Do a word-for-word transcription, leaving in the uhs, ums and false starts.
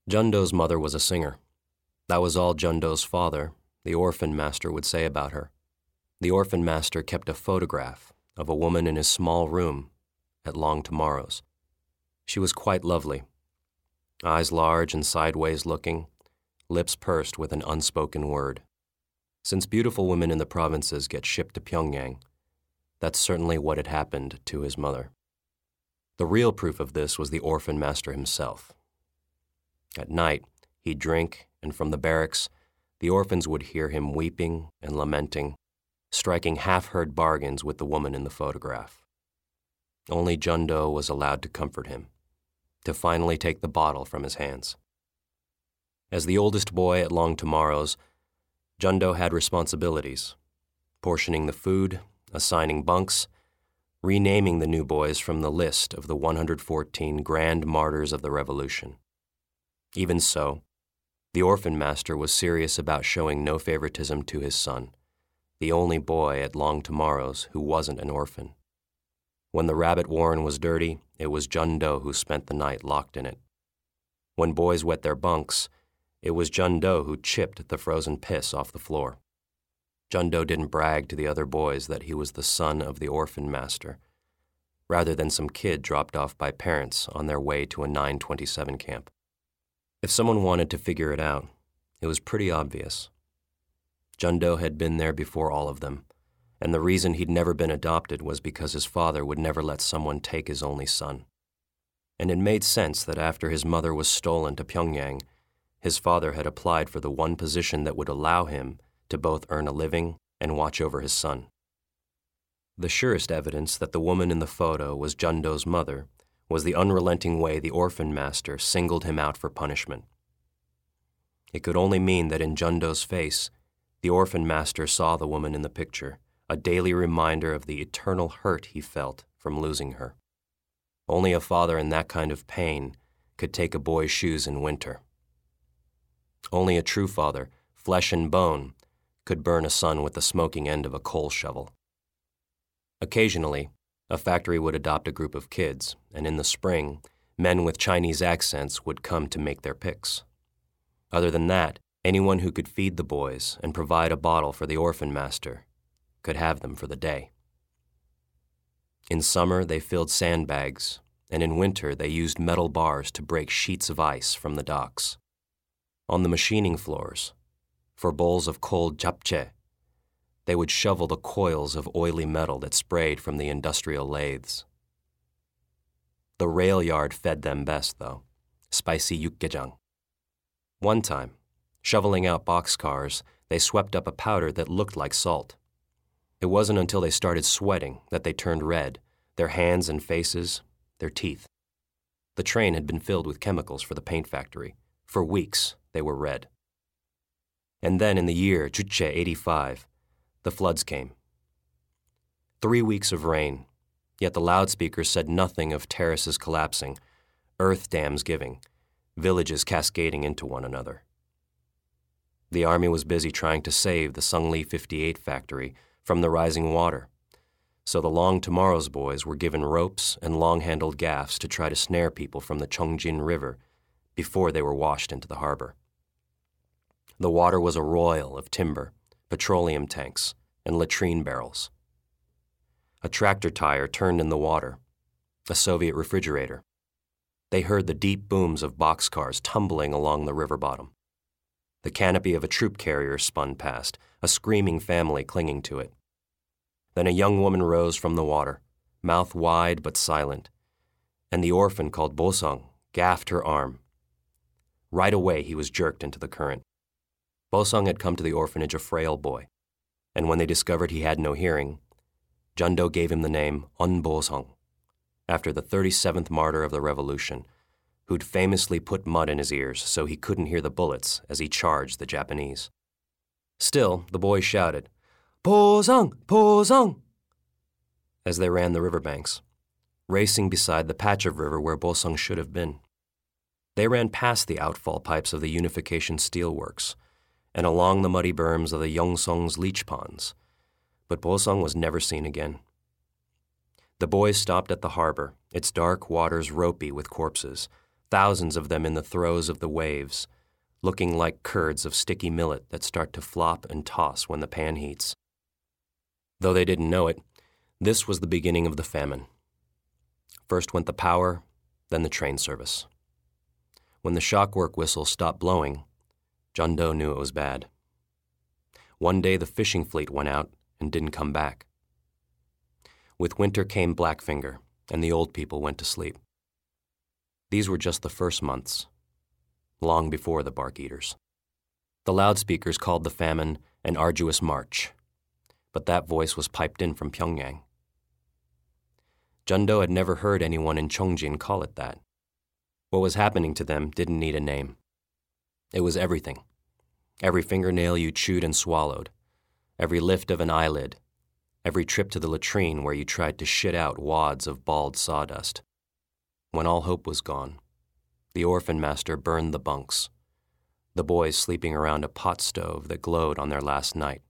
Jundo's mother was a singer. That was all Jundo's father, the orphan master, would say about her. The orphan master kept a photograph of a woman in his small room at Long Tomorrow's. She was quite lovely, eyes large and sideways looking, lips pursed with an unspoken word. Since beautiful women in the provinces get shipped to Pyongyang, that's certainly what had happened to his mother. The real proof of this was the orphan master himself. At night, he'd drink, and from the barracks, the orphans would hear him weeping and lamenting, striking half-heard bargains with the woman in the photograph. Only Jundo was allowed to comfort him, to finally take the bottle from his hands. As the oldest boy at Long Tomorrow's, Jundo had responsibilities, portioning the food, assigning bunks, renaming the new boys from the list of the one hundred fourteen grand martyrs of the revolution. Even so, the orphan master was serious about showing no favoritism to his son, the only boy at Long Tomorrow's who wasn't an orphan. When the rabbit warren was dirty, it was Jundo who spent the night locked in it. When boys wet their bunks, it was Jundo who chipped the frozen piss off the floor. Jundo didn't brag to the other boys that he was the son of the orphan master, rather than some kid dropped off by parents on their way to a nine twenty-seven camp. If someone wanted to figure it out, it was pretty obvious. Jundo had been there before all of them, and the reason he'd never been adopted was because his father would never let someone take his only son. And it made sense that after his mother was stolen to Pyongyang, his father had applied for the one position that would allow him to both earn a living and watch over his son. The surest evidence that the woman in the photo was Jundo's mother was the unrelenting way the orphan master singled him out for punishment. It could only mean that in Jundo's face, the orphan master saw the woman in the picture, a daily reminder of the eternal hurt he felt from losing her. Only a father in that kind of pain could take a boy's shoes in winter. Only a true father, flesh and bone, could burn a son with the smoking end of a coal shovel. Occasionally, a factory would adopt a group of kids, and in the spring, men with Chinese accents would come to make their picks. Other than that, anyone who could feed the boys and provide a bottle for the orphan master could have them for the day. In summer, they filled sandbags, and in winter, they used metal bars to break sheets of ice from the docks. On the machining floors, for bowls of cold japchae, they would shovel the coils of oily metal that sprayed from the industrial lathes. The rail yard fed them best, though, spicy yukgaejang. One time, shoveling out boxcars, they swept up a powder that looked like salt. It wasn't until they started sweating that they turned red, their hands and faces, their teeth. The train had been filled with chemicals for the paint factory. For weeks, they were red. And then in the year Juche eighty-five, the floods came. Three weeks of rain, yet the loudspeakers said nothing of terraces collapsing, earth dams giving, villages cascading into one another. The army was busy trying to save the Sungli fifty-eight factory from the rising water, so the Long Tomorrow's boys were given ropes and long-handled gaffs to try to snare people from the Chongjin River before they were washed into the harbor. The water was a royal of timber, petroleum tanks, and latrine barrels. A tractor tire turned in the water, a Soviet refrigerator. They heard the deep booms of boxcars tumbling along the river bottom. The canopy of a troop carrier spun past, a screaming family clinging to it. Then a young woman rose from the water, mouth wide but silent, and the orphan called Bosong gaffed her arm. Right away he was jerked into the current. Bosong had come to the orphanage a frail boy, and when they discovered he had no hearing, Jundo gave him the name Un Bosong, after the thirty-seventh martyr of the revolution, who'd famously put mud in his ears so he couldn't hear the bullets as he charged the Japanese. Still, the boy shouted, "Bosong! Bosong!" as they ran the riverbanks, racing beside the patch of river where Bosong should have been. They ran past the outfall pipes of the Unification Steelworks and along the muddy berms of the Yongsong's leech ponds, but Bosong was never seen again. The boys stopped at the harbor, its dark waters ropey with corpses, thousands of them in the throes of the waves, looking like curds of sticky millet that start to flop and toss when the pan heats. Though they didn't know it, this was the beginning of the famine. First went the power, then the train service. When the shock work whistle stopped blowing, John Doe knew it was bad. One day the fishing fleet went out and didn't come back. With winter came Blackfinger, and the old people went to sleep. These were just the first months, long before the bark eaters. The loudspeakers called the famine an arduous march, but that voice was piped in from Pyongyang. John Doe had never heard anyone in Chongjin call it that. What was happening to them didn't need a name. It was everything. Every fingernail you chewed and swallowed, every lift of an eyelid, every trip to the latrine where you tried to shit out wads of bald sawdust. When all hope was gone, the orphan master burned the bunks, the boys sleeping around a pot stove that glowed on their last night.